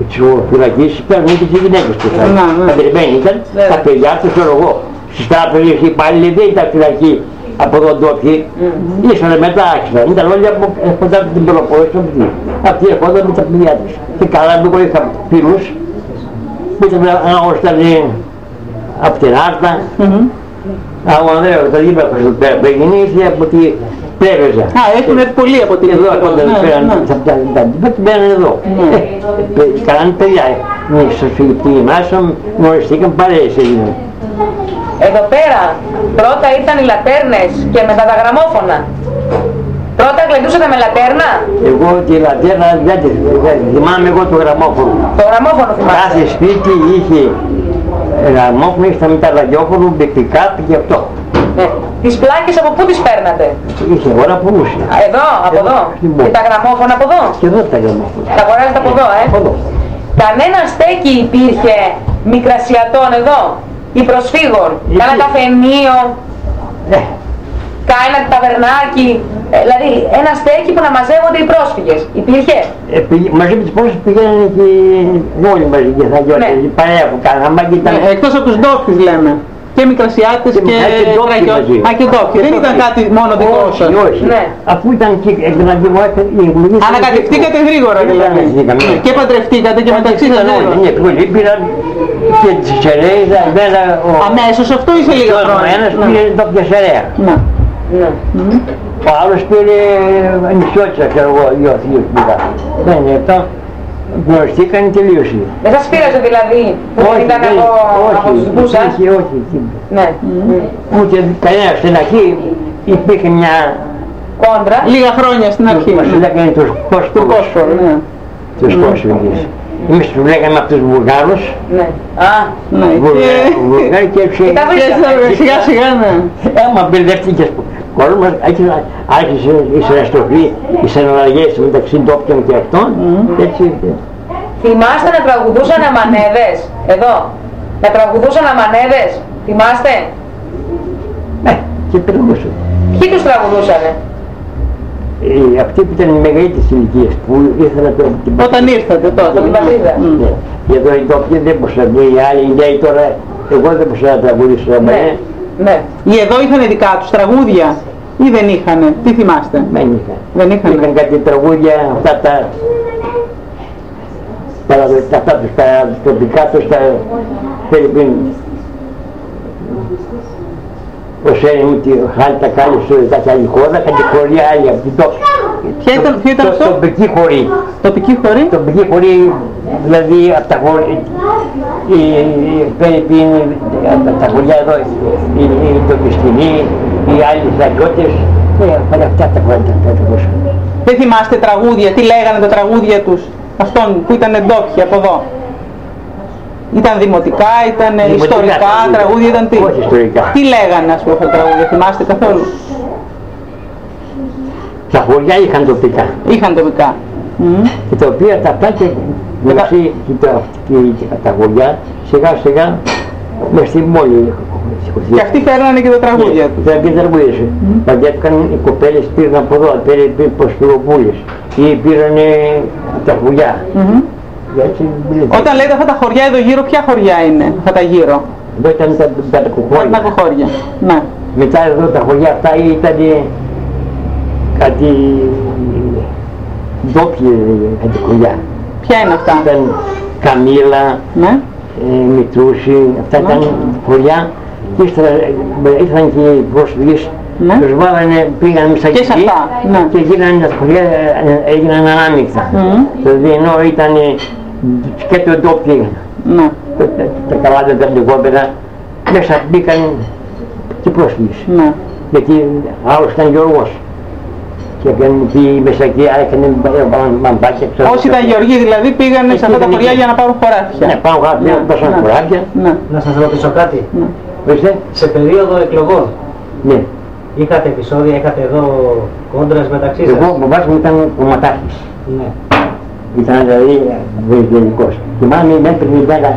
τις φυλακίσεις παίρνουν και τις γυναίκες τους. Παντρεμένοι ήταν, τα παιδιά τους, ξέρω εγώ. Στις τράπεζες οι υπάλληλοι δεν ήταν φυλακοί από εδώ ντόπιοι. Ήσανε μετά άξιζαν. Ήταν όλοι από κοντά την Πελοπόννησο. Αυτοί ερχόταν με τα παιδιά τους. Και καλά εγώ είχα φίλους που ήταν αγωστανοί από την Άρτα. Ο Ανδρέας τα δίπλα στο Πέγινη ήρθε από τη Πρέβεζα. Έχουν έρθει πολλοί από την εδώ κοντά πέραν, μένουν εδώ. Κάνανε παιδιά. Στη γυμνάσιο γνωριστήκαν παρέες έγιναν. Εδώ πέρα πρώτα ήταν οι λατέρνες και μετά τα γραμμόφωνα. Πρώτα γλεντούσατε με λατέρνα. Εγώ τη λατέρνα δεν θυμάμαι εγώ το γραμμόφωνο. Το γραμμόφωνο θυμάμαι. Κάθε σπίτι είχε γραμμόφωνο, είχε τα ραδιόφωνο, μπεκτικά και αυτό. Τις πλάκες από πού τις παίρνατε? Είχε ώρα πουλούσε. Εδώ, από εδώ. Και τα γραμμόφωνα από εδώ. Και εδώ τα γραμμόφωνα. Τα αγοράζετε από εδώ, Από εδώ. Κανένα στέκι υπήρχε μικρασιατών εδώ ή προσφύγων? Κάνα καφενείο, κάνα ταβερνάκι, δηλαδή ένα στέκι που να μαζεύονται οι πρόσφυγες. Υπήρχε? Μαζί με τις πρόσφυγες πηγαίνανε και όλοι μαζί και θα γιορτάζουν. Η παρέα που κάναμε. Εκτός από τους ντόπιους λέμε. Και μικρασιάτες και στρατιώτες. Και ντόπιοι. Δεν ήταν κάτι μόνο δικό σας. Όχι. Αφού ήταν και η εκλογή. Ανακατευτήκατε γρήγορα δηλαδή. Και παντρευτήκατε και μεταξύ σας. Ναι, πολλοί πήραν και τις σερέες. Αμέσως αυτό ή σε λίγα χρόνια? Ένας πήρε ντόπια σερέα. Ο άλλος πήρε νησιώτησα, ξέρω εγώ, δύο θείους πήρα. Δεν είναι αυτό. Γνωριστήκαν και τελείωσε. Δεν σας πείραζε δηλαδή που ήταν από τους δικούς σας? Όχι. Ναι. Ούτε κανένα στην αρχή υπήρχε μια κόντρα. Λίγα χρόνια στην αρχή. Μας λέγανε τους Κόσφορους. Τους Κόσφορους. Εμείς τους λέγαμε από τους Βουλγάρους. Ναι. Βουλγάροι και έτσι. Σιγά σιγά, ναι. Άμα μπερδεύτηκες κόσμο μας, άρχισε η συναστροφή, οι συναλλαγές μεταξύ ντόπιων και αυτών, έτσι ήρθε. Θυμάστε να τραγουδούσαν αμανέδες, εδώ, να τραγουδούσαν αμανέδες, θυμάστε? Και τραγουδούσαν. Ποιοι τους τραγουδούσανε? Αυτοί που ήταν οι μεγαλύτερες ηλικίες, που ήθελαν το... Όταν ήρθατε τότε, την πατρίδα. Εδώ οι ντόπιοι δεν μπορούσαν, οι άλλοι νέοι τώρα, εγώ δεν μπορούσα να τραγουδήσω αμανέ. Ναι. Ή εδώ είχαν δικά τους τραγούδια ή δεν είχανε? Τι θυμάστε? Δεν είχαν. Είχαν κάτι τραγούδια, αυτά τα τοπικά τους, τα Φελιππίνου. Ως έννοια ότι χάλη τα κάλυψε κάποια άλλη χώρα, κάτι χωρία άλλη από την τόπια. Ποιο ήταν αυτό? Τοπική χωρή. Τοπική χωρή? Τοπική χωρή, δηλαδή από τα χωριά, οι Φελιππίνοι, τα χωριά εδώ, οι τοπιστινοί, οι άλλοι στρατιώτες, αυτά τα χωριά τα τραγούσαν. Δεν θυμάστε τραγούδια, τι λέγανε τα τραγούδια τους, αυτών που ήταν ντόπιοι από εδώ? Ήταν δημοτικά, ήταν ιστορικά, τραγούδια ήταν τι? Όχι ιστορικά. Τι λέγανε ας πούμε αυτά τα τραγούδια, θυμάστε καθόλου? Τα χωριά είχαν τοπικά. Είχαν τοπικά. Και τα οποία τα πλάκια μεταξύ και τα χωριά σιγά σιγά μες στην πόλη. Και αυτοί φέρνανε και τα τραγούδια τους. Φέρνανε και τα τραγούδια σου. Παντεύκαν οι κοπέλες, πήραν από εδώ, πήραν προσφυγοπούλες ή πήρανε τα χωριά. Όταν λέτε αυτά τα χωριά εδώ γύρω, ποια χωριά είναι αυτά τα γύρω? Εδώ ήταν τα κοχώρια. Ναι. Μετά εδώ τα χωριά αυτά ήταν κάτι ντόπιοι χωριά. Ποια είναι αυτά? Ήταν Καμήλα, Μητρούση, αυτά ήταν χωριά. Και ύστερα ήρθαν και οι πρόσφυγες, τους βάλανε, πήγαν μέσα εκεί και γίνανε τα χωριά, έγιναν ανάμεικτα. Δηλαδή ενώ ήταν και το ντόπιοι, τα καλάτα τα λιγότερα, μέσα μπήκαν και πρόσφυγες. Γιατί άλλος ήταν Γιώργος. Και μέσα εκεί έκανε μπαμπάκια. Όσοι ήταν γεωργοί δηλαδή πήγανε σε αυτά τα χωριά για να πάρουν χωράφια. Ναι, πάρουν χωράφια. Να σας ρωτήσω κάτι. Σε περίοδο εκλογών είχατε επεισόδια, είχατε εδώ κόντρας μεταξύ σας? Εγώ, ο μπαμπάς μου ήταν κομματάρχης. Ήταν δηλαδή βελγικός. Θυμάμαι μέχρι την ημέρα,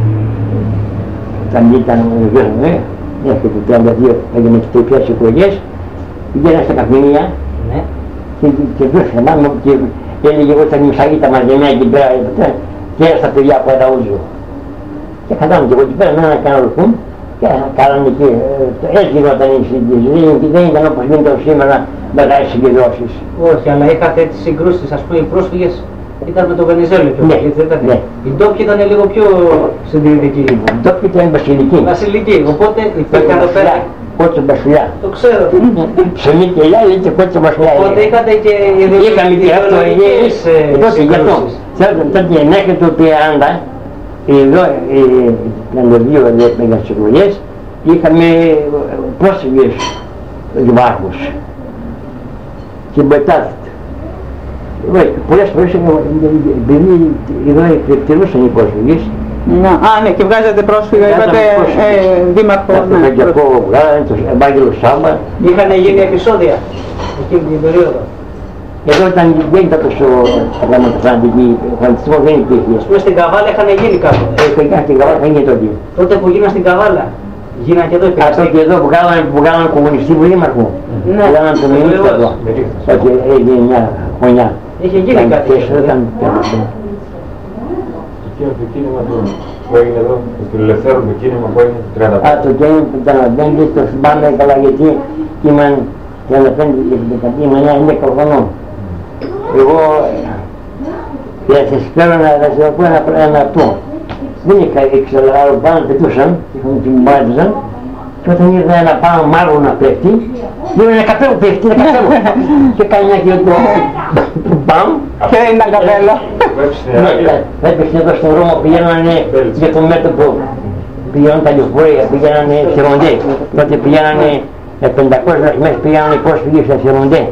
όταν ήταν ο γιος μου, μέχρι το 32 έγινε και τελειές εκλογές, πήγαινα στα καφενεία και τους θυμάμαι και έλεγε εγώ ήταν η Μισαγίτα μαζεμένα εκεί πέρα, και στα παιδιά από ένα ούλιο. Και κατάμε και εγώ εκεί πέρα με έναν κανονικό και κάνανε εκεί, έτσι γινόταν η συγκέντρωση, δεν ήταν όπως γίνεται σήμερα μεγάλες συγκεντρώσεις. Όχι, αλλά είχατε τις συγκρούσεις, ας πούμε οι πρόσφυγες ήταν με το Βενιζέλο και ναι. Οι ντόπιοι ήταν λίγο πιο συντηρητικοί. Οι ντόπιοι ήταν βασιλικοί. Βασιλικοί, οπότε υπήρχαν εδώ πέρα. Κότσο βασιλιά. Το ξέρω. Ψωμί και ελιά και κότσο βασιλιά. Οπότε είχατε και ιδεολογικές συγκρούσεις. Τότε μέχρι το 30, εδώ ήταν το 2 μεγασυλλογές, είχαμε πρόσφυγες δημάρχους και μετά πολλές φορές επειδή εδώ εκτελούσαν οι πρόσφυγες. Ναι, και βγάζετε πρόσφυγα, είπατε δήμαρχο. Το Πεντιακό βγάλανε, το Ευάγγελο Σάμπα. Είχαν γίνει επεισόδια εκείνη την περίοδο. Εδώ δεν ήταν τόσο γραμματοφραντική, ο φραντισμό δεν υπήρχε. Ας πούμε στην Καβάλα είχαν γίνει κάπου. Στην Καβάλα δεν έγινε τότε. Τότε που γίνανε στην Καβάλα, γίνανε και εδώ υπήρχε. Αυτό και εδώ που βγάλανε κομμουνιστή που δήμαρχο. Βγάλανε τον ministro εδώ. Όχι, έγινε μια χρονιά. Είχε γίνει κάτι. Το κίνημα που έγινε εδώ, το ελευθέρω το κίνημα που έγινε το 35. Το κίνημα του 35 το θυμάμαι καλά γιατί ήμουν 35 ήμουν 11 χρονών. Εγώ θα σας φέρω να σας πω ένα αυτό. Δεν ήξερα άλλο πάνω πετούσαν, την μπάτιζαν και όταν ήρθα ένα πάνω μάλλον να πέφτει, λέω ένα καπέλο πέφτει, ένα καπέλο. Και κάνει ένα χιλιότρο μπαμ. Και δεν ήταν καπέλο. Έπαιξε εδώ στον δρόμο, πηγαίνανε για το μέτωπο, πηγαίνανε τα λεωφορεία, πηγαίνανε σε Ροντέ. Τότε πηγαίνανε 500 δραχμές, πηγαίνανε πρόσφυγες σε Ροντέ.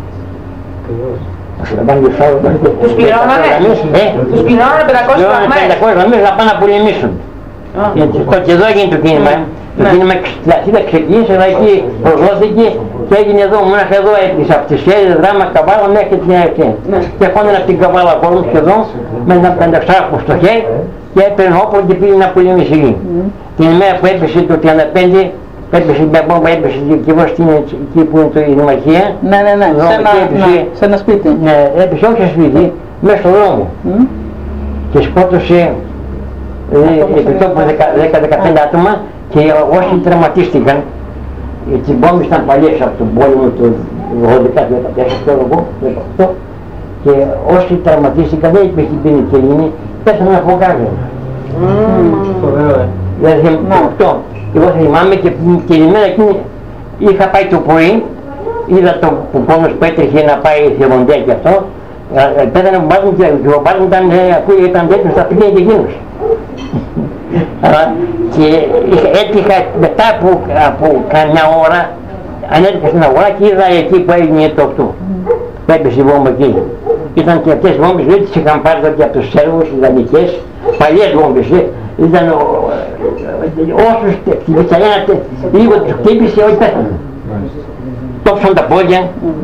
Τους πληρώνανε 500 δραχμές. 500 δραχμές να πάνε να πολεμήσουν. Και εδώ έγινε το κίνημα. Το κίνημα ξεκίνησε, αλλά εκεί προδόθηκε και έγινε εδώ, μόναχα εδώ από τις Σέρες, Δράμα, Καβάλα μέχρι την Αρχαία. Και χώνανε από την Καβάλα κόσμο σχεδόν με ένα 500 στο χέρι και έπαιρνε όπλο και πήγε να πολεμήσει εκεί. Την ημέρα που έπεσε το 35, έπεσε μια μπόμπα, έπεσε και εγώ εκεί που είναι η Δημαρχία. Ναι, σε ένα σπίτι. Ναι, έπεσε όχι σε σπίτι, μέσα στον δρόμο. Και σκότωσε επί τόπου 10-15 άτομα και όσοι τραυματίστηκαν, γιατί οι μπόμπες ήταν παλιές από τον πόλεμο του 18-14 και όσοι τραυματίστηκαν δεν υπήρχε πενικελίνη, πέσανε από κάτω. Δηλαδή αυτό. Εγώ θυμάμαι και την ημέρα εκείνη είχα πάει το πρωί, είδα το πόνος που έτρεχε να πάει σε Ροντέ και αυτό, πέθανε ο μπάτων και ο μπάτων ήταν τέτοιος, θα πήγαινε και εκείνος. Και έτυχα μετά από καμιά ώρα, ανέτυχα στην αγορά και είδα εκεί που έγινε το αυτό. Που έπεσε η βόμβα εκεί. Ήταν και αυτές οι βόμβες, δεν τις είχαν πάρει τότε από τους Σέρβους, οι δανεικές, παλιές βόμβες. Ήταν όσους χτύπησαν ένα, λίγο τους χτύπησε, όχι πέθανε. Τόψαν τα πόδια.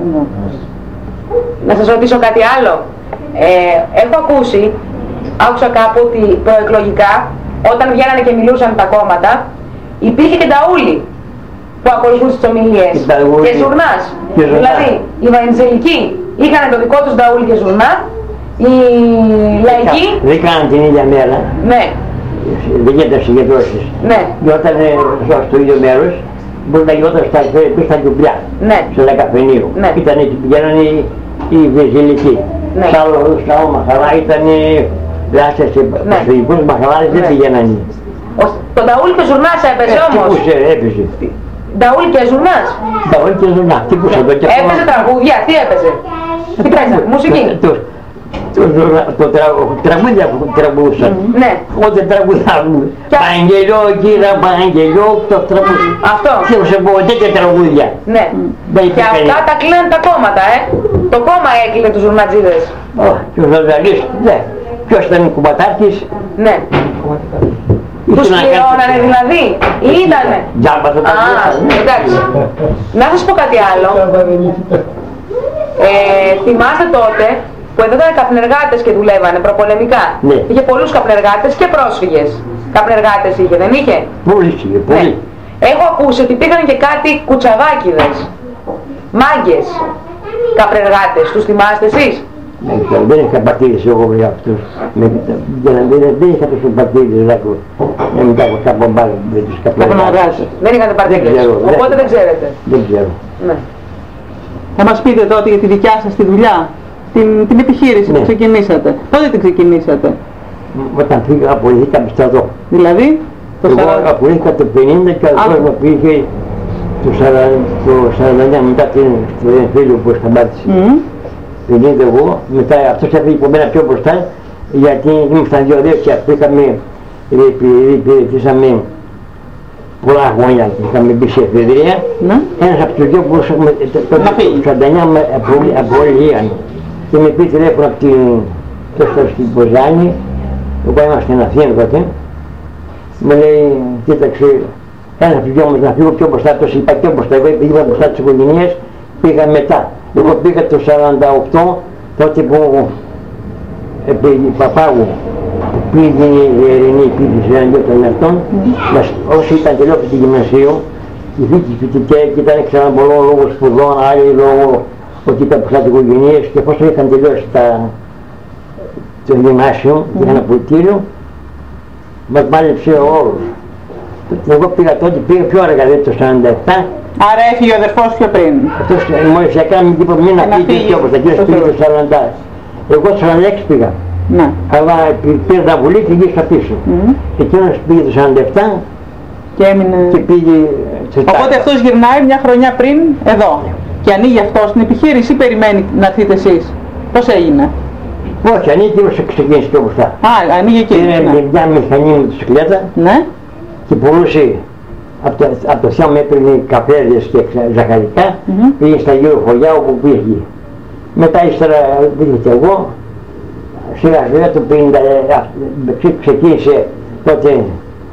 Να σας ρωτήσω κάτι άλλο. Έχω ακούσει, άκουσα κάπου ότι προεκλογικά, όταν βγαίνανε και μιλούσαν τα κόμματα, υπήρχε και ταούλη που ακολουθούσε τις ομιλίες και ζουρνάς. Δηλαδή, οι βανιζελικοί είχαν το δικό τους ταούλη και ζουρνά, οι λαϊκοί... Δεν κάναν την ίδια μέρα. Ναι. Δεν γίνονταν συγκεντρώσεις. Ναι. Και όταν στο ίδιο μέρος, μπορεί να γινόταν στα ντουμπλιά, στο Δεκαφενείο. Ήτανε, πηγαίνανε οι βενιζελικοί. Σ' άλλο μαχαλά ήτανε... Λάσε σε προσφυγικούς μαχαλάδες δεν πηγαίνανε. Το ταούλ και ζουρνάς έπαιζε όμως. Τι έπαιζε. Ταούλ και ζουρνάς. Ταούλ και ζουρνάς. Τι πούσε εδώ και αυτό. Έπαιζε τραγούδια, τι έπαιζε. Τι παίζανε, μουσική. Το τραγούδια που τραγουδούσαν. Ναι. Όταν τραγουδάμε. Παγγελιό κύρα, παγγελιό, το τραγούδι. Αυτό. Και σε πω τέτοια τραγούδια. Ναι. Και αυτά τα κλείναν τα κόμματα, Το κόμμα έκλεινε τους ζουρνατζίδες. Και ο Ζορζαλής, ναι. Ποιος ήταν ο κουμπατάρχης. Ναι. Τους πληρώνανε δηλαδή ή ήτανε. Τζάμπα το τραγούδι. Εντάξει. Να σας πω κάτι άλλο. Θυμάστε τότε που εδώ ήταν καπνεργάτες και δουλεύανε προπολεμικά. Ναι. Είχε πολλούς καπνεργάτες και πρόσφυγες. Καπνεργάτες είχε, δεν είχε. Πολύ είχε, πολύ. Έχω ακούσει ότι υπήρχαν και κάτι κουτσαβάκιδες. Μάγκες. Καπνεργάτες. Τους θυμάστε εσείς. Δεν είχα πατήρηση εγώ για αυτούς. Δεν είχα τόσο πατήρηση, μετά από κάπου μπάλα με τους καπλαγιάς. Δεν είχατε πατήρηση, οπότε δεν ξέρετε. Δεν ξέρω. Θα μας πείτε τότε για τη δικιά σας τη δουλειά, την επιχείρηση που ξεκινήσατε. Πότε την ξεκινήσατε? Όταν πήγα, απολύθηκα από στρατό. Δηλαδή? Εγώ απολύθηκα το 50 και ο κόσμος πήγε το 49 μετά την φίλο που είχα 50 εγώ, μετά αυτός έφυγε από μένα πιο μπροστά, γιατί ήμασταν δύο-δύο και υπηρετήσαμε πολλά χρόνια, είχαμε μπει σε εφεδρεία. Ένας από τους δύο που το 49 απολύαν και με πει τηλέφωνο από την Ποζάνη, εγώ ήμουν στην Αθήνα τότε, μου λέει, κοίταξε, ένας από τους δυο μας να φύγω πιο μπροστά, το είπα πιο μπροστά, εγώ πήγα μπροστά της οικογένειας, πήγα μετά. Εγώ πήγα το 48, τότε που επί Παπάγου πήγε η Ειρηνή, πήγε εναντίον των εαυτών, όσοι ήταν τελειώσει του γυμνασίου, οι φοιτητές ήταν ξανά πολλών λόγω σπουδών, άλλοι λόγω ότι ήταν μπροστά της οικογένειας και εφόσον είχαν τελειώσει το γυμνάσιο και είχαν απολυτήριο, μας μάλεψε όλους. Εγώ πήγα τότε, πήγα πιο αργά, δηλαδή το 47. Άρα έφυγε ο αδερφός πιο πριν. Αυτός μόλις έκανε με τίποτα μην να πήγε πιο όπως, εκείνος πήγε το 40. Εγώ το 46 πήγα. Ναι. Αλλά πήρε τα βουλή και γύρισα πίσω. Εκείνος πήγε το 47 και έμεινε... και πήγε στο Τάκο. Οπότε αυτός γυρνάει μια χρονιά πριν εδώ. Και ανοίγει αυτός την επιχείρηση ή περιμένει να έρθετε εσείς? Πώς έγινε? Όχι, ανοίγει και ξεκίνησε πιο μπροστά. Α, ανοίγει εκεί. Πήρε μια μηχανή με τοσυκλέτα και πουλούσε από το Θεό με έπαιρνε καφέδες και ζαχαρικά, πήγε στα γύρω χωριά όπου πήγε. Μετά ύστερα πήγε και εγώ, σιγά σιγά το 50 ξεκίνησε τότε,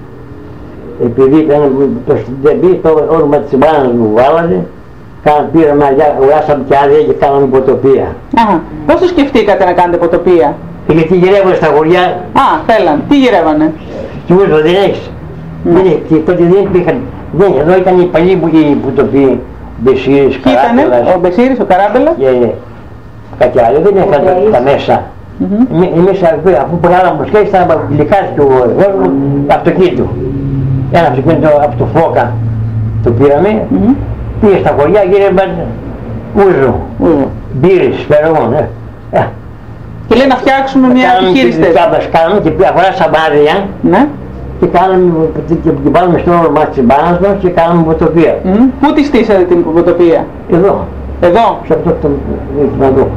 επειδή ήταν το στεντεμπί, το όνομα της μπάνας μου βάλανε, πήραμε, αγοράσαμε και άδεια και κάναμε ποτοπία. Πώς το σκεφτήκατε να κάνετε ποτοπία? Γιατί γυρεύανε στα χωριά. Θέλαν. Τι γυρεύανε? Κιούζο δεν έχεις. Τότε δεν υπήρχαν, εδώ ήταν οι παλιοί που είχε ποτοπία, Μπεσίρης, Καράμπελας. Ποιοι ήτανε? Ο Μπεσίρης, ο Καράμπελας. Και κάτι άλλο, δεν είχαν τα μέσα. Εμείς αφού πουλάγαμε μοσχές, ήταν γλυκάς του αυτοκίνητου. Ένα αυτοκίνητο από το Φώκα το πήραμε, πήγε στα χωριά, γύρευαν ούζο, μπύρες, φερογόν. Και λέει να φτιάξουμε μια επιχείρηση. Κάναμε και αγοράσαμε άδεια και βάλαμε στο όνομα της μπάνας μας και κάναμε ποτοπία. Πού τη στήσατε την ποτοπία? Εδώ. Εδώ? Σε αυτό το εδώ.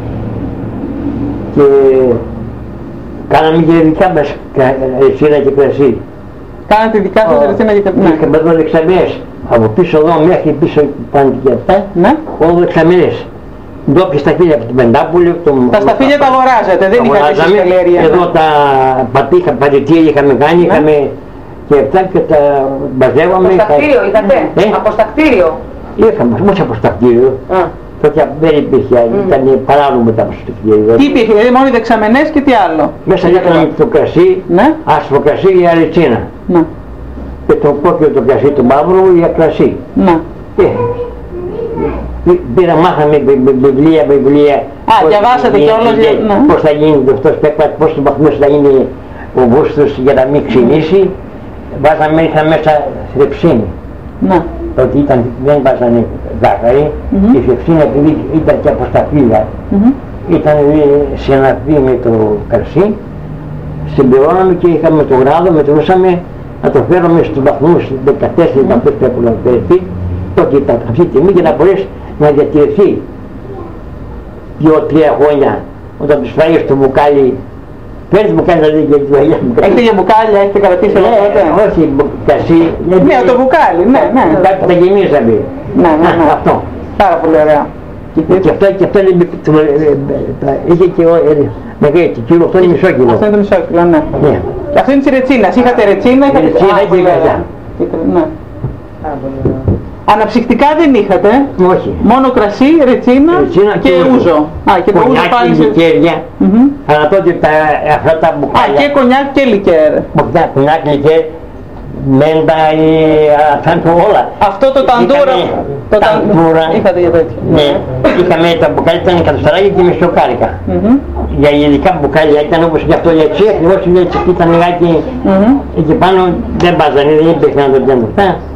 Και κάναμε και δικά μας ρετσίνα και κρασί. Κάνατε δικά σας ρετσίνα και κρασί? Είχαμε εδώ δεξαμενές. Από πίσω εδώ μέχρι πίσω πάνε και αυτά, όλο δεξαμενές. Ντόπιες σταφύλια από την Πεντάπολη. Τα σταφύλια τα αγοράζατε, δεν είχατε εσείς καλλιέργεια? Εδώ τα πατητήρια είχαμε κάνει, είχαμε και αυτά και τα μπαζεύαμε. Από στακτήριο είχατε? Από στακτήριο? Είχαμε, όχι από στακτήριο. Τότε δεν υπήρχε, ήταν παράνομο τα στακτήρια. Τι υπήρχε, δηλαδή μόνο οι δεξαμενές και τι άλλο? Μέσα έκαναμε το κρασί, άσπρο κρασί για ρετσίνα. Και το κόκκινο το κρασί του μαύρου για κρασί. Πήρα, μάθαμε βιβλία. Διαβάσατε κιόλας πώς θα γίνει αυτό σπέκπατ, πώς βαθμός θα γίνει ο βούστος για να μην ξυνήσει. Βάζαμε μέσα θρεψίνη. Ότι δεν βάζανε ζάχαρη, η θρεψίνη επειδή ήταν και από στα φύλλα. Ήταν συναφή με το κρασί, συμπληρώναμε και είχαμε το γράδο, μετρούσαμε να το φέρουμε στους βαθμούς 14 πρέπει να φέρει. Τότε ήταν αυτή τη στιγμή για να μπορέσει να διατηρηθεί 2-3 χρόνια όταν τους φάγεις στο μπουκάλι. Παίρνεις μπουκάλι να δει και τη δουλειά μου. Έχετε για μπουκάλια, έχετε κρατήσει όλα τότε? Όχι, κασί. Ναι, το μπουκάλι, ναι. Κάτι τα γεμίζαμε. Ναι. Αυτό. Πάρα πολύ ωραία. Και αυτό είχε και μεγάλη κιλό, αυτό είναι μισό κιλό. Αυτό είναι το μισό κιλό, ναι. Αυτό είναι της ρετσίνας. Είχατε ρετσίνα, είχατε ρετσίνα και γαζά. Αναψυκτικά δεν είχατε? Όχι. Μόνο κρασί, ρετσίνα και ούζο. Και το ούζο πάλι σε... λικέρια. Αλλά τότε αυτά τα μπουκάλια. Και κονιάκ και λικέρ. Κονιάκ, λικέρ. μέντα ή αυτά όλα. Αυτό το ταντούρα. Το ταντούρα. Είχατε για τέτοιο. Ναι, είχαμε τα μπουκάλια, ήταν εκατοσταράκια και μισοκάρικα. Για ειδικά μπουκάλια ήταν όπως και αυτό για έτσι, ακριβώς ήταν λιγάκι εκεί πάνω, δεν βάζανε, δεν υπήρχε να το τέντρο.